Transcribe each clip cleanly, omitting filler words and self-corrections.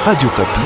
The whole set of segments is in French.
Radio Kapi.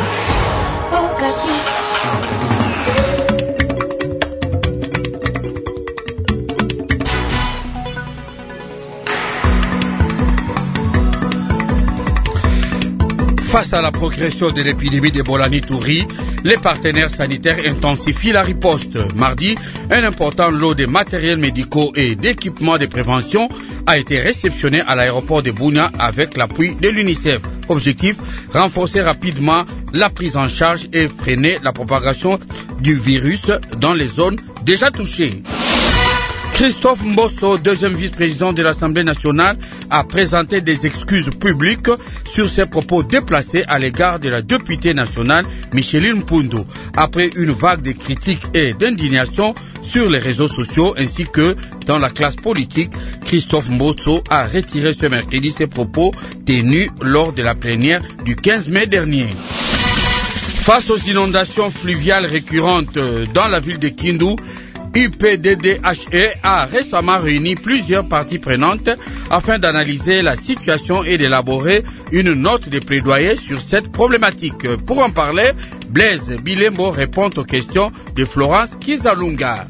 Face à la progression de l'épidémie d'Ebola en Ituri, les partenaires sanitaires intensifient la riposte. Mardi, un important lot de matériels médicaux et d'équipements de prévention a été réceptionné à l'aéroport de Bunia avec l'appui de l'UNICEF. Objectif, renforcer rapidement la prise en charge et freiner la propagation du virus dans les zones déjà touchées. Christophe Mbosso, deuxième vice-président de l'Assemblée nationale, a présenté des excuses publiques sur ses propos déplacés à l'égard de la députée nationale Micheline Mpundu. Après une vague de critiques et d'indignation sur les réseaux sociaux ainsi que dans la classe politique, Christophe Mbosso a retiré ce mercredi ses propos tenus lors de la plénière du 15 mai dernier. Face aux inondations fluviales récurrentes dans la ville de Kindu, UPDDHE a récemment réuni plusieurs parties prenantes afin d'analyser la situation et d'élaborer une note de plaidoyer sur cette problématique. Pour en parler, Blaise Bilembo répond aux questions de Florence Kizalunga.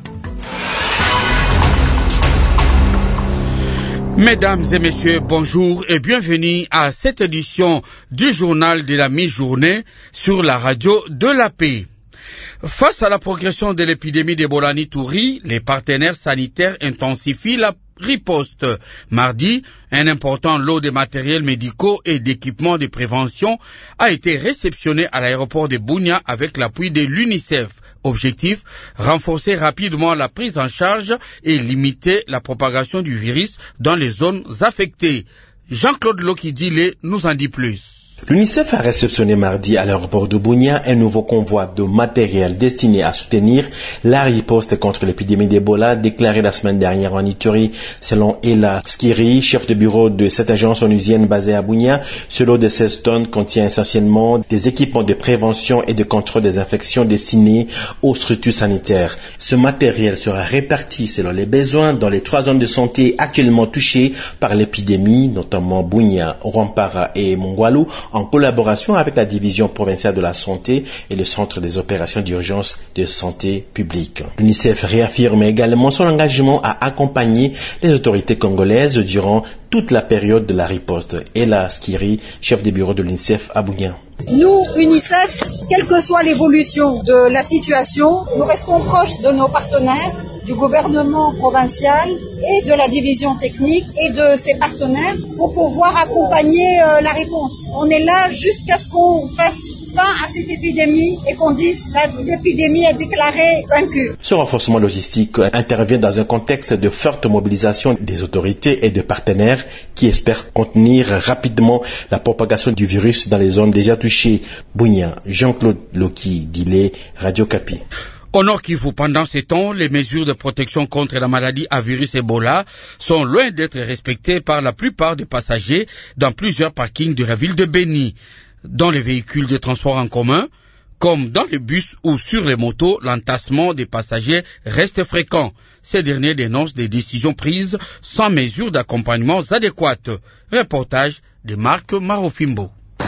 Mesdames et messieurs, bonjour et bienvenue à cette édition du journal de la mi-journée sur la radio de la paix. Face à la progression de l'épidémie d'Ebola en Ituri, les partenaires sanitaires intensifient la riposte. Mardi, un important lot de matériels médicaux et d'équipements de prévention a été réceptionné à l'aéroport de Bunia avec l'appui de l'UNICEF. Objectif, renforcer rapidement la prise en charge et limiter la propagation du virus dans les zones affectées. Jean-Claude Lokidile nous en dit plus. L'UNICEF a réceptionné mardi à l'aéroport de Bunia un nouveau convoi de matériel destiné à soutenir la riposte contre l'épidémie d'Ebola déclarée la semaine dernière en Ituri. Selon Ella Skiri, chef de bureau de cette agence onusienne basée à Bunia, ce lot de 16 tonnes contient essentiellement des équipements de prévention et de contrôle des infections destinés aux structures sanitaires. Ce matériel sera réparti selon les besoins dans les 3 zones de santé actuellement touchées par l'épidémie, notamment Bunia, Rwampara et Mongwalu, en collaboration avec la division provinciale de la santé et le centre des opérations d'urgence de santé publique. L'UNICEF réaffirme également son engagement à accompagner les autorités congolaises durant toute la période de la riposte. Ella Skiri, chef de bureau de l'UNICEF à Bunia. Nous, UNICEF, quelle que soit l'évolution de la situation, nous restons proches de nos partenaires, du gouvernement provincial et de la division technique et de ses partenaires pour pouvoir accompagner la réponse. On est là jusqu'à ce qu'on fasse fin à cette épidémie et qu'on dise que l'épidémie est déclarée vaincue. Ce renforcement logistique intervient dans un contexte de forte mobilisation des autorités et de partenaires qui espèrent contenir rapidement la propagation du virus dans les zones déjà touchées. Bunia, Jean-Claude Loki, Dilé, Radio Kapi. Au Nord Kivu, pendant ces temps, les mesures de protection contre la maladie à virus Ebola sont loin d'être respectées par la plupart des passagers dans plusieurs parkings de la ville de Beni. Dans les véhicules de transport en commun, comme dans les bus ou sur les motos, l'entassement des passagers reste fréquent. Ces derniers dénoncent des décisions prises sans mesures d'accompagnement adéquates. Reportage de Marc Marofimbo.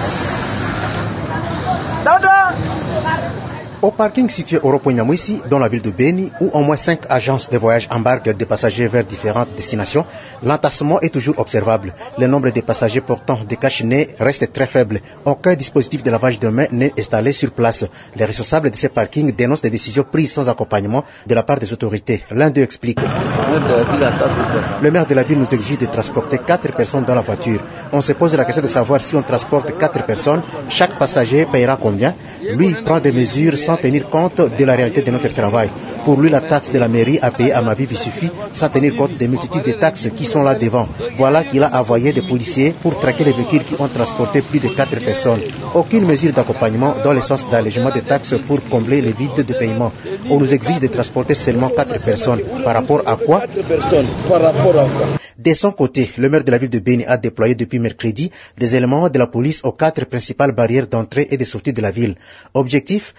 Au parking situé au Rond-Point-Nyamwisi, dans la ville de Beni, où au moins 5 agences de voyage embarquent des passagers vers différentes destinations, l'entassement est toujours observable. Le nombre de passagers portant des cache-nez reste très faible. Aucun dispositif de lavage de mains n'est installé sur place. Les responsables de ces parkings dénoncent des décisions prises sans accompagnement de la part des autorités. L'un d'eux explique. Le maire de la ville nous exige de transporter 4 personnes dans la voiture. On se pose la question de savoir si on transporte 4 personnes, chaque passager paiera combien. Lui prend des mesures sans tenir compte de la réalité de notre travail. Pour lui, la taxe de la mairie à payer à ma vie suffit sans tenir compte des multitudes de taxes qui sont là devant. Voilà qu'il a envoyé des policiers pour traquer les véhicules qui ont transporté plus de 4 personnes. Aucune mesure d'accompagnement dans le sens d'allègement des taxes pour combler les vides de paiement. On nous exige de transporter seulement 4 personnes. Par rapport à quoi? De son côté, le maire de la ville de Beni a déployé depuis mercredi des éléments de la police aux 4 principales barrières d'entrée et de sortie de la ville. Objectif, faire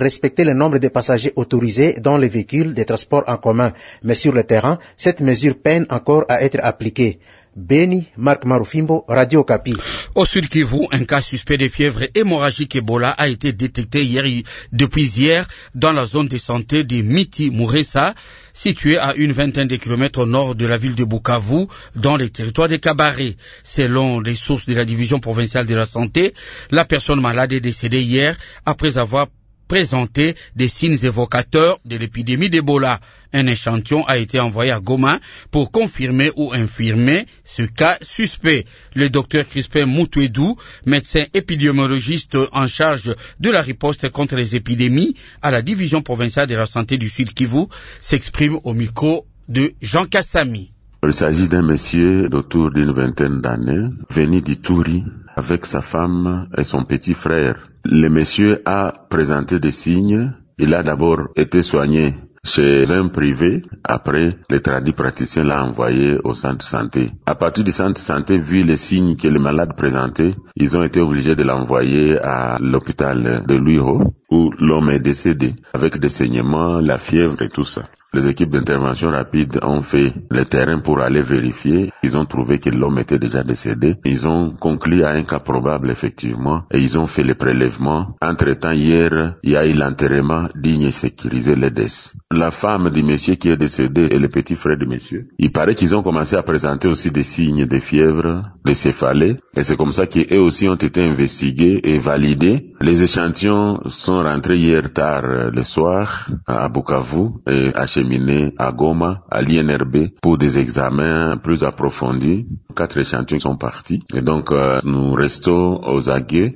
respecter le nombre de passagers autorisés dans les véhicules des transports en commun. Mais sur le terrain, cette mesure peine encore à être appliquée. Beni, Marc Marufimbo, Radio Okapi. Au Sud Kivu, un cas suspect de fièvre hémorragique Ebola a été détecté depuis hier dans la zone de santé de Miti Mouressa, située à une vingtaine de kilomètres au nord de la ville de Bukavu, dans les territoires de Kabaré. Selon les sources de la division provinciale de la santé, la personne malade est décédée hier après avoir présenté des signes évocateurs de l'épidémie d'Ebola. Un échantillon a été envoyé à Goma pour confirmer ou infirmer ce cas suspect. Le docteur Crispin Moutouedou, médecin épidémiologiste en charge de la riposte contre les épidémies à la division provinciale de la santé du Sud Kivu, s'exprime au micro de Jean Kassami. Il s'agit d'un monsieur d'autour d'une vingtaine d'années, venu d'Ituri avec sa femme et son petit frère. Le monsieur a présenté des signes. Il a d'abord été soigné chez un privé. Après, le tradit praticien l'a envoyé au centre santé. À partir du centre santé, vu les signes que le malade présentait, ils ont été obligés de l'envoyer à l'hôpital de Luiro, où l'homme est décédé, avec des saignements, la fièvre et tout ça. Les équipes d'intervention rapide ont fait le terrain pour aller vérifier. Ils ont trouvé que l'homme était déjà décédé. Ils ont conclu à un cas probable, effectivement, et ils ont fait le prélèvement. Entre-temps, hier, il y a eu l'enterrement digne et sécurisé, les décès. La femme du monsieur qui est décédé et le petit frère du monsieur, il paraît qu'ils ont commencé à présenter aussi des signes de fièvre, de céphalée, et c'est comme ça qu'eux aussi ont été investigués et validés. Les échantillons sont rentrés hier tard le soir à Bukavu et acheminés à Goma, à l'INRB, pour des examens plus approfondis. 4 échantillons sont partis et donc nous restons aux aguets.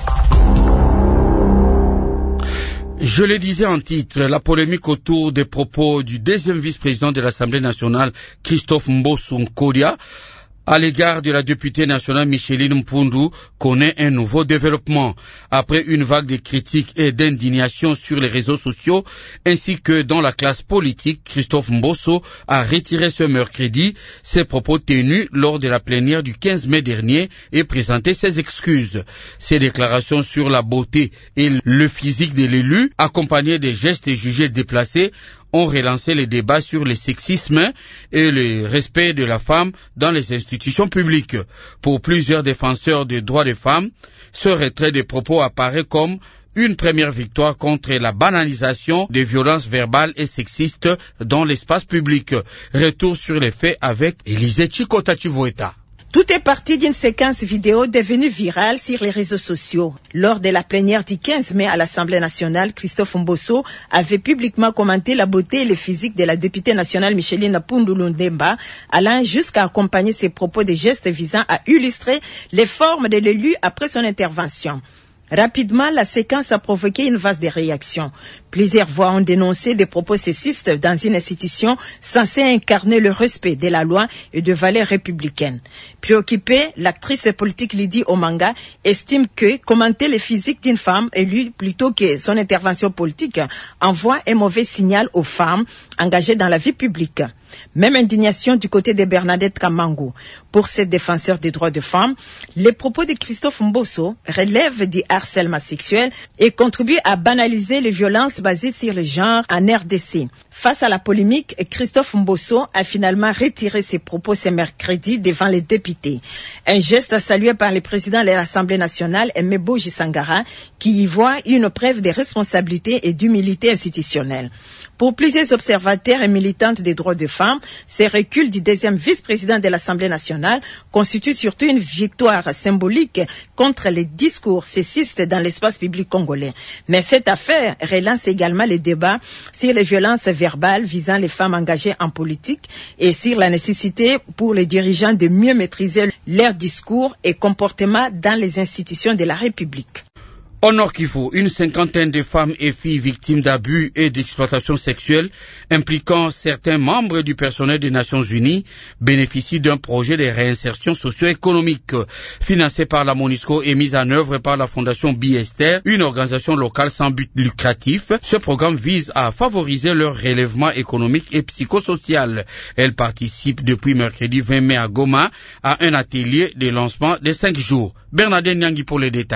Je le disais en titre, la polémique autour des propos du deuxième vice-président de l'Assemblée nationale, Christophe Mbosso Nkodia, à l'égard de la députée nationale Micheline Mpundu, connaît un nouveau développement. Après une vague de critiques et d'indignation sur les réseaux sociaux, ainsi que dans la classe politique, Christophe Mbosso a retiré ce mercredi ses propos tenus lors de la plénière du 15 mai dernier et présenté ses excuses. Ses déclarations sur la beauté et le physique de l'élu, accompagnées des gestes jugés déplacés, ont relancé les débats sur le sexisme et le respect de la femme dans les institutions publiques. Pour plusieurs défenseurs des droits des femmes, ce retrait des propos apparaît comme une première victoire contre la banalisation des violences verbales et sexistes dans l'espace public. Retour sur les faits avec Élisée Chikota-Chivoeta. Tout est parti d'une séquence vidéo devenue virale sur les réseaux sociaux. Lors de la plénière du 15 mai à l'Assemblée nationale, Christophe Mbosso avait publiquement commenté la beauté et le physique de la députée nationale Micheline Mpundu Lundemba, allant jusqu'à accompagner ses propos de gestes visant à illustrer les formes de l'élu après son intervention. Rapidement, la séquence a provoqué une vaste réaction. Plusieurs voix ont dénoncé des propos sexistes dans une institution censée incarner le respect de la loi et de valeurs républicaines. Préoccupée, l'actrice politique Lydie Omanga estime que commenter le physique d'une femme élue plutôt que son intervention politique envoie un mauvais signal aux femmes engagées dans la vie publique. Même indignation du côté de Bernadette Kamango. Pour cette défenseur des droits de femmes, les propos de Christophe Mbosso relèvent du harcèlement sexuel et contribuent à banaliser les violences basées sur le genre en RDC. Face à la polémique, Christophe Mbosso a finalement retiré ses propos ce mercredi devant les députés. Un geste salué par le président de l'Assemblée nationale, Emebo Jisangara, qui y voit une preuve de responsabilité et d'humilité institutionnelle. Pour plusieurs observateurs et militantes des droits de femmes, ces reculs du deuxième vice-président de l'Assemblée nationale constituent surtout une victoire symbolique contre les discours sexistes dans l'espace public congolais. Mais cette affaire relance également les débats sur les violences verbales visant les femmes engagées en politique et sur la nécessité pour les dirigeants de mieux maîtriser leurs discours et comportements dans les institutions de la République. Au Nord Kivu, une cinquantaine de femmes et filles victimes d'abus et d'exploitation sexuelle impliquant certains membres du personnel des Nations Unies bénéficient d'un projet de réinsertion socio-économique financé par la MONUSCO et mis en œuvre par la Fondation Biester, une organisation locale sans but lucratif. Ce programme vise à favoriser leur relèvement économique et psychosocial. Elle participe depuis mercredi 20 mai à Goma à un atelier de lancement de 5 jours. Bernadette Nyangi pour les détails.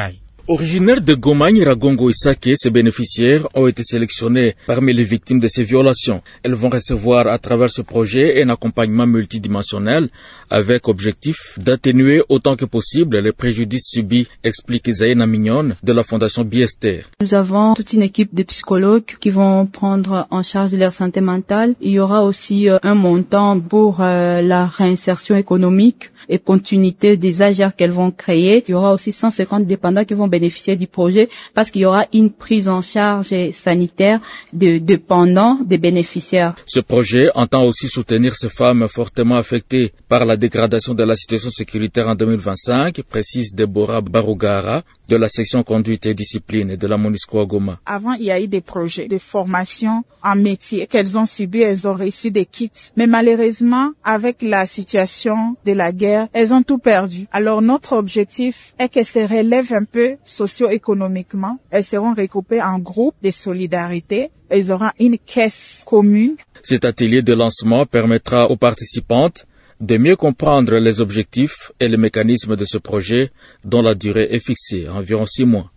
Originaires de Goma, Nyiragongo et Saké, ces bénéficiaires ont été sélectionnés parmi les victimes de ces violations. Elles vont recevoir à travers ce projet un accompagnement multidimensionnel avec objectif d'atténuer autant que possible les préjudices subis, explique Zaïna Mignon de la Fondation Biester. Nous avons toute une équipe de psychologues qui vont prendre en charge leur santé mentale. Il y aura aussi un montant pour la réinsertion économique et continuité des AGR qu'elles vont créer. Il y aura aussi 150 dépendants qui vont bénéficier du projet parce qu'il y aura une prise en charge sanitaire de dépendants des bénéficiaires. Ce projet entend aussi soutenir ces femmes fortement affectées par la dégradation de la situation sécuritaire en 2025, précise Deborah Barugara de la section conduite et discipline de la MONUSCO à Goma. Avant, il y a eu des projets de formation en métier qu'elles ont subi, elles ont reçu des kits. Mais malheureusement, avec la situation de la guerre, elles ont tout perdu. Alors notre objectif est qu'elles se relèvent un peu socio-économiquement. Elles seront regroupées en groupes de solidarité. Elles auront une caisse commune. Cet atelier de lancement permettra aux participantes de mieux comprendre les objectifs et les mécanismes de ce projet dont la durée est fixée, environ 6 mois.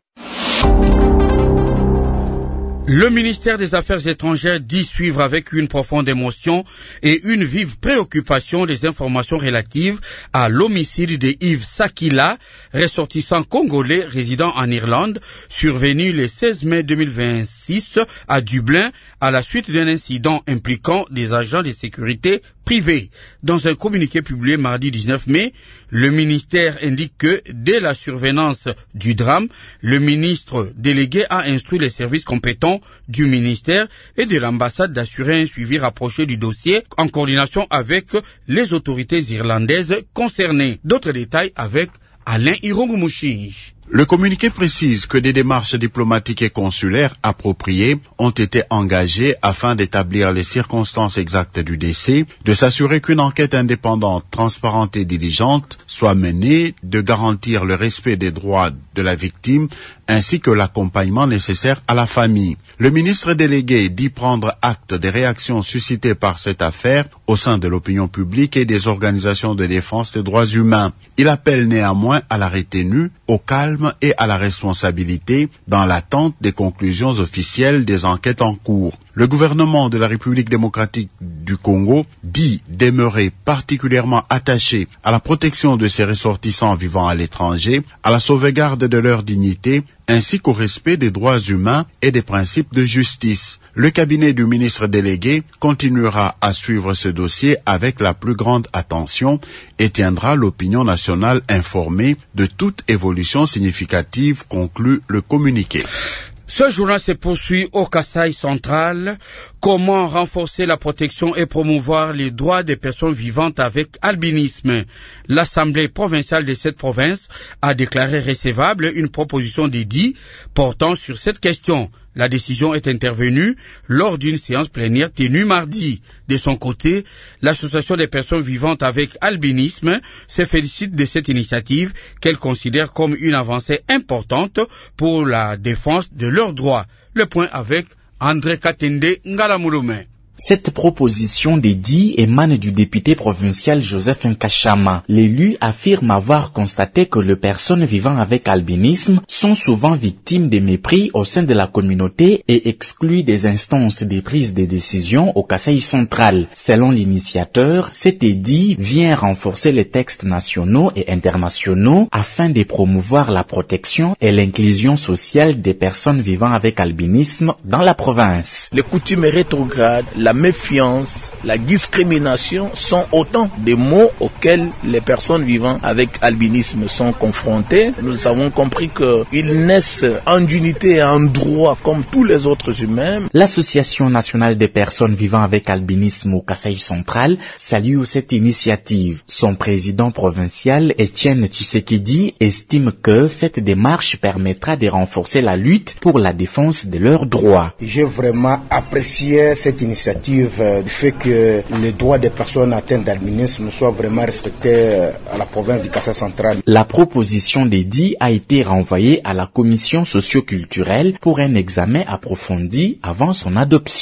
Le ministère des Affaires étrangères dit suivre avec une profonde émotion et une vive préoccupation les informations relatives à l'homicide de Yves Sakila, ressortissant congolais résidant en Irlande, survenu le 16 mai 2026 à Dublin à la suite d'un incident impliquant des agents de sécurité privés. Dans un communiqué publié mardi 19 mai, le ministère indique que dès la survenance du drame, le ministre délégué a instruit les services compétents du ministère et de l'ambassade d'assurer un suivi rapproché du dossier en coordination avec les autorités irlandaises concernées. D'autres détails avec Alain Irongumouchinj. Le communiqué précise que des démarches diplomatiques et consulaires appropriées ont été engagées afin d'établir les circonstances exactes du décès, de s'assurer qu'une enquête indépendante, transparente et diligente soit menée, de garantir le respect des droits de la victime ainsi que l'accompagnement nécessaire à la famille. Le ministre délégué dit prendre acte des réactions suscitées par cette affaire au sein de l'opinion publique et des organisations de défense des droits humains. Il appelle néanmoins à la retenue, au calme et à la responsabilité dans l'attente des conclusions officielles des enquêtes en cours. Le gouvernement de la République démocratique du Congo dit demeurer particulièrement attaché à la protection de ses ressortissants vivant à l'étranger, à la sauvegarde de leur dignité, ainsi qu'au respect des droits humains et des principes de justice. Le cabinet du ministre délégué continuera à suivre ce dossier avec la plus grande attention et tiendra l'opinion nationale informée de toute évolution significative, conclut le communiqué. Ce journal se poursuit au Kasaï central. Comment renforcer la protection et promouvoir les droits des personnes vivantes avec albinisme? L'Assemblée provinciale de cette province a déclaré recevable une proposition d'édit portant sur cette question. La décision est intervenue lors d'une séance plénière tenue mardi. De son côté, l'Association des personnes vivantes avec albinisme se félicite de cette initiative qu'elle considère comme une avancée importante pour la défense de leurs droits. Le point avec André Katende Ngalamouloumé. Cette proposition d'édit émane du député provincial Joseph Nkashama. L'élu affirme avoir constaté que les personnes vivant avec albinisme sont souvent victimes de mépris au sein de la communauté et exclues des instances de prise de décision au Kasaï central. Selon l'initiateur, cet édit vient renforcer les textes nationaux et internationaux afin de promouvoir la protection et l'inclusion sociale des personnes vivant avec albinisme dans la province. Les coutumes rétrogrades, la méfiance, la discrimination sont autant de mots auxquels les personnes vivant avec albinisme sont confrontées. Nous avons compris qu'ils naissent en unité et en droit comme tous les autres humains. L'Association nationale des personnes vivant avec albinisme au Kasaï central salue cette initiative. Son président provincial, Etienne Tshisekedi, estime que cette démarche permettra de renforcer la lutte pour la défense de leurs droits. J'ai vraiment apprécié cette initiative du fait que les droits des personnes atteintes d'albinisme soient vraiment respectés à la province du Kasaï central. La proposition d'édit a été renvoyée à la commission socio-culturelle pour un examen approfondi avant son adoption.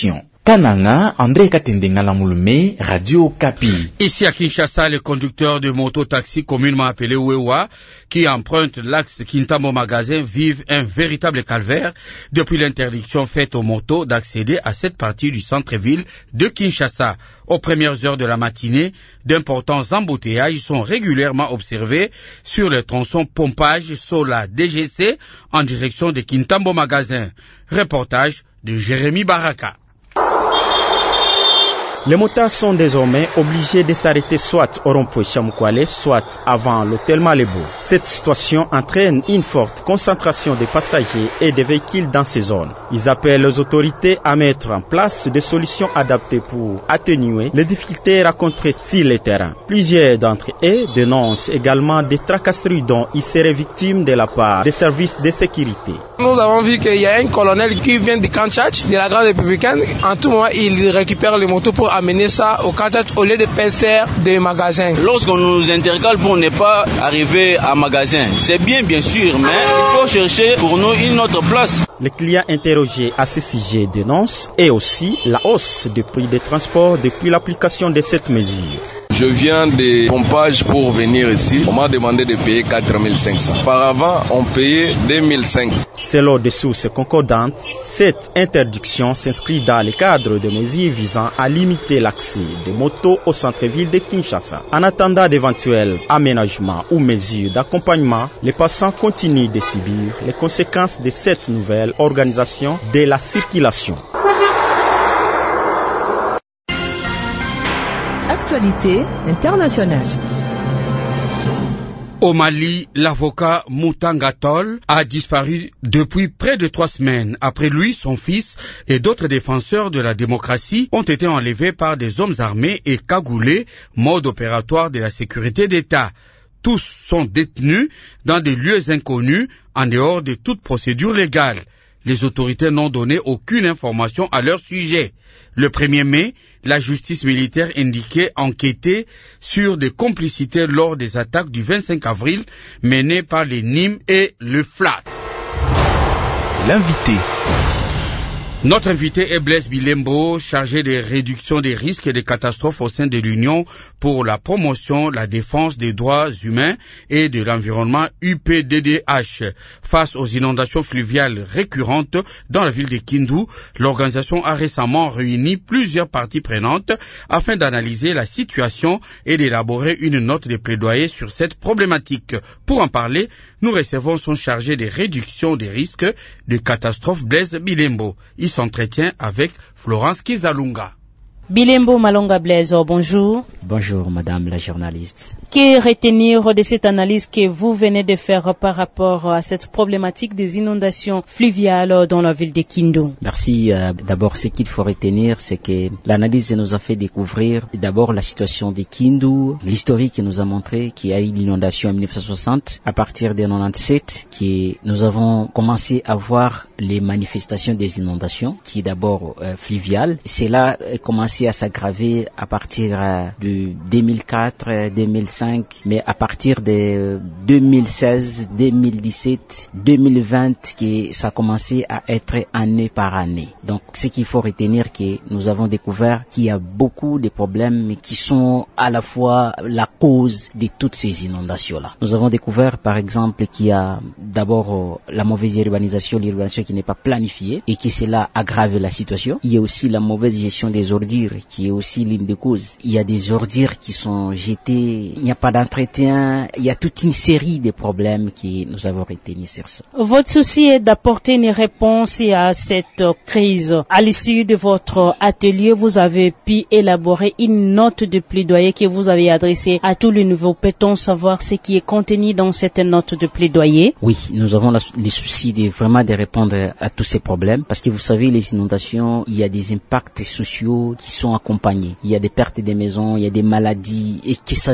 Kananga, André Katendengalamoulme, Radio Kapi. Ici à Kinshasa, les conducteurs de moto-taxi communément appelés Wewa, qui empruntent l'axe Kintambo Magasin, vivent un véritable calvaire depuis l'interdiction faite aux motos d'accéder à cette partie du centre-ville de Kinshasa. Aux premières heures de la matinée, d'importants embouteillages sont régulièrement observés sur le tronçon Pompage Sola DGC en direction de Kintambo Magasin. Reportage de Jérémy Baraka. Les motards sont désormais obligés de s'arrêter soit au rond-point Chamoukwale, soit avant l'hôtel Malébo. Cette situation entraîne une forte concentration de passagers et de véhicules dans ces zones. Ils appellent les autorités à mettre en place des solutions adaptées pour atténuer les difficultés rencontrées sur le terrain. Plusieurs d'entre eux dénoncent également des tracasseries dont ils seraient victimes de la part des services de sécurité. Nous avons vu qu'il y a un colonel qui vient de Kanchach, de la Grande Républicaine. En tout moment, il récupère les motos pour amener ça au Kanchach au lieu de passer des magasins. Lorsqu'on nous intercale pour ne pas arriver à magasin, c'est bien sûr, mais il faut chercher pour nous une autre place. Les clients interrogés à ce sujet dénoncent et aussi la hausse des prix des transports depuis l'application de cette mesure. Je viens de Pompage pour venir ici. On m'a demandé de payer 4500. Auparavant, on payait 2500. Selon des sources concordantes, cette interdiction s'inscrit dans le cadre de mesures visant à limiter l'accès des motos au centre-ville de Kinshasa. En attendant d'éventuels aménagements ou mesures d'accompagnement, les passants continuent de subir les conséquences de cette nouvelle organisation de la circulation. Actualité internationale. Au Mali, l'avocat Moutanga Tall a disparu depuis près de 3 semaines. Après lui, son fils et d'autres défenseurs de la démocratie ont été enlevés par des hommes armés et cagoulés, mode opératoire de la sécurité d'État. Tous sont détenus dans des lieux inconnus, en dehors de toute procédure légale. Les autorités n'ont donné aucune information à leur sujet. Le 1er mai, la justice militaire indiquait enquêter sur des complicités lors des attaques du 25 avril menées par les Nîmes et le FLAC. L'invité. Notre invité est Blaise Bilembo, chargé de réduction des risques et des catastrophes au sein de l'Union pour la promotion, la défense des droits humains et de l'environnement UPDDH. Face aux inondations fluviales récurrentes dans la ville de Kindu, l'organisation a récemment réuni plusieurs parties prenantes afin d'analyser la situation et d'élaborer une note de plaidoyer sur cette problématique. Pour en parler, nous recevons son chargé de réduction des risques de catastrophes, Blaise Bilembo. Il s'entretient avec Florence Kizalunga. Bilembo Malonga Blaise, bonjour. Bonjour, madame la journaliste. Que retenir de cette analyse que vous venez de faire par rapport à cette problématique des inondations fluviales dans la ville de Kindu? Merci. D'abord, ce qu'il faut retenir, c'est que l'analyse nous a fait découvrir d'abord la situation de Kindu, l'historique qui nous a montré qu'il y a eu l'inondation en 1960. À partir de 1997, que nous avons commencé à voir les manifestations des inondations, qui est d'abord fluviale. C'est là commencé à s'aggraver à partir de 2004, 2005, mais à partir de 2016, 2017, 2020, que ça a commencé à être année par année. Donc, ce qu'il faut retenir, que nous avons découvert qu'il y a beaucoup de problèmes qui sont à la fois la cause de toutes ces inondations-là. Nous avons découvert, par exemple, qu'il y a d'abord la mauvaise urbanisation qui n'est pas planifiée et que cela aggrave la situation. Il y a aussi la mauvaise gestion des ordures qui est aussi l'une des causes. Il y a des ordures qui sont jetées, il n'y a pas d'entretien, il y a toute une série de problèmes que nous avons retenus sur ça. Votre souci est d'apporter une réponse à cette crise. À l'issue de votre atelier, vous avez pu élaborer une note de plaidoyer que vous avez adressée à tous les nouveaux. Peut-on savoir ce qui est contenu dans cette note de plaidoyer? Oui, nous avons le souci de vraiment de répondre à tous ces problèmes parce que vous savez, les inondations, il y a des impacts sociaux qui sont accompagnés. Il y a des pertes de maisons, il y a des maladies et que ça vient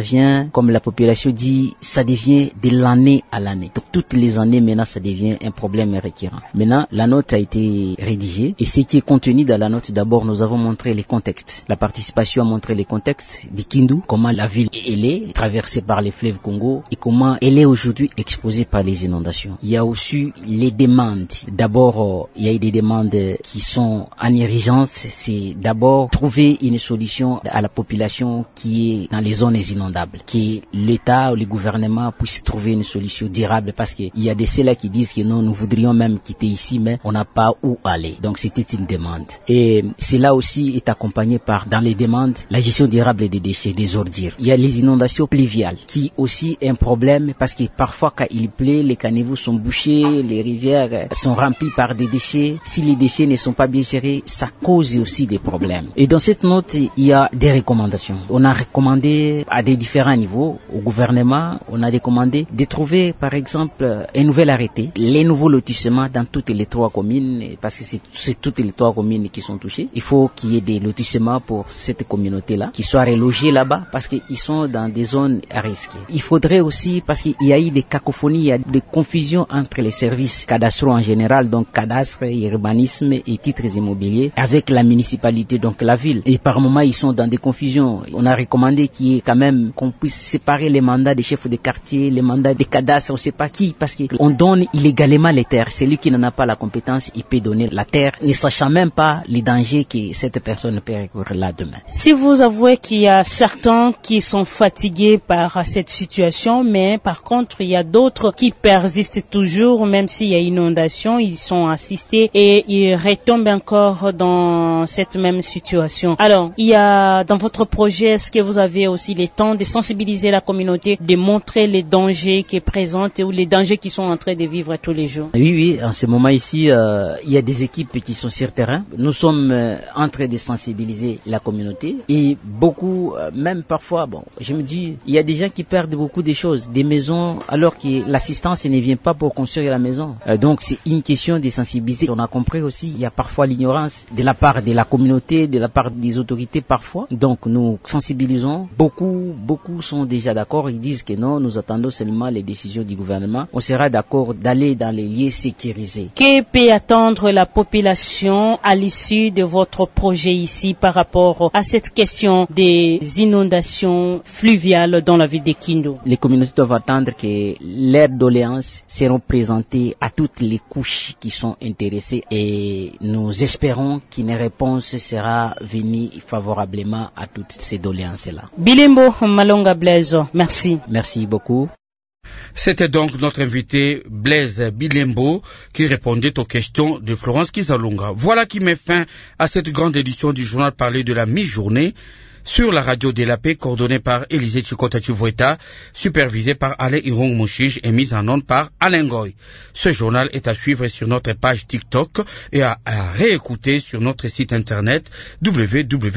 devient, comme la population dit, ça devient de l'année à l'année. Donc toutes les années, maintenant, ça devient un problème récurrent. Maintenant, la note a été rédigée et ce qui est contenu dans la note, d'abord, nous avons montré les contextes. La participation a montré les contextes de Kindu, comment la ville est traversée par les fleuves Congo et comment elle est aujourd'hui exposée par les inondations. Il y a aussi les demandes. D'abord, il y a des demandes qui sont en urgence. C'est d'abord trouver une solution à la population qui est dans les zones inondables, que l'État ou le gouvernement puisse trouver une solution durable, parce qu'il y a des ceux-là qui disent que non, nous voudrions même quitter ici, mais on n'a pas où aller. Donc c'était une demande. Et cela aussi est accompagné par, dans les demandes, la gestion durable des déchets, des ordures. Il y a les inondations pluviales, qui aussi est un problème, parce que parfois quand il pleut, les caniveaux sont bouchés, les rivières sont remplies par des déchets. Si les déchets ne sont pas bien gérés, ça cause aussi des problèmes. Et dans cette note, il y a des recommandations. On a recommandé à des différents niveaux au gouvernement, on a recommandé de trouver par exemple un nouvel arrêté, les nouveaux lotissements dans toutes les 3 communes, parce que c'est toutes les 3 communes qui sont touchées. Il faut qu'il y ait des lotissements pour cette communauté-là, qui soient relogés là-bas, parce qu'ils sont dans des zones à risque. Il faudrait aussi, parce qu'il y a eu des cacophonies, il y a des confusions entre les services cadastraux en général, donc cadastre, urbanisme et titres immobiliers, avec la municipalité, donc la ville. Et par moments, ils sont dans des confusions. On a recommandé qu'on puisse séparer les mandats des chefs de quartier, les mandats des cadastres, on ne sait pas qui, parce qu'on donne illégalement les terres. Celui qui n'en a pas la compétence, il peut donner la terre, ne sachant même pas les dangers que cette personne peut recourir là demain. Si vous avouez qu'il y a certains qui sont fatigués par cette situation, mais par contre, il y a d'autres qui persistent toujours, même s'il y a inondation, ils sont assistés et ils retombent encore dans cette même situation. Alors, il y a dans votre projet, est-ce que vous avez aussi le temps de sensibiliser la communauté, de montrer les dangers qui présentent ou les dangers qui sont en train de vivre tous les jours? Oui, en ce moment ici, il y a des équipes qui sont sur terrain. Nous sommes en train de sensibiliser la communauté et beaucoup, même parfois, je me dis, il y a des gens qui perdent beaucoup de choses, des maisons, alors que l'assistance ne vient pas pour construire la maison. Donc c'est une question de sensibiliser. On a compris aussi, il y a parfois l'ignorance de la part de la communauté, de la part des autorités parfois. Donc nous sensibilisons. Beaucoup sont déjà d'accord. Ils disent que non, nous attendons seulement les décisions du gouvernement. On sera d'accord d'aller dans les lieux sécurisés. Que peut attendre la population à l'issue de votre projet ici par rapport à cette question des inondations fluviales dans la ville de Kindu? Les communautés doivent attendre que leurs doléances seront présentées à toutes les couches qui sont intéressées et nous espérons qu'une réponse sera venue favorablement à toutes ces doléances-là. Bilembo Malonga Blaise, merci. Merci beaucoup. C'était donc notre invité Blaise Bilembo qui répondait aux questions de Florence Kizalunga. Voilà qui met fin à cette grande édition du journal parlé de la mi-journée sur la radio de la paix, coordonnée par Élisée Chikota-Chivoeta, supervisée par Alain Irong Mouchige et mise en onde par Alain Goy. Ce journal est à suivre sur notre page TikTok et à réécouter sur notre site internet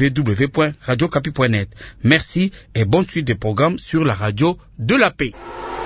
www.radiocapi.net. Merci et bonne suite des programmes sur la radio de la paix.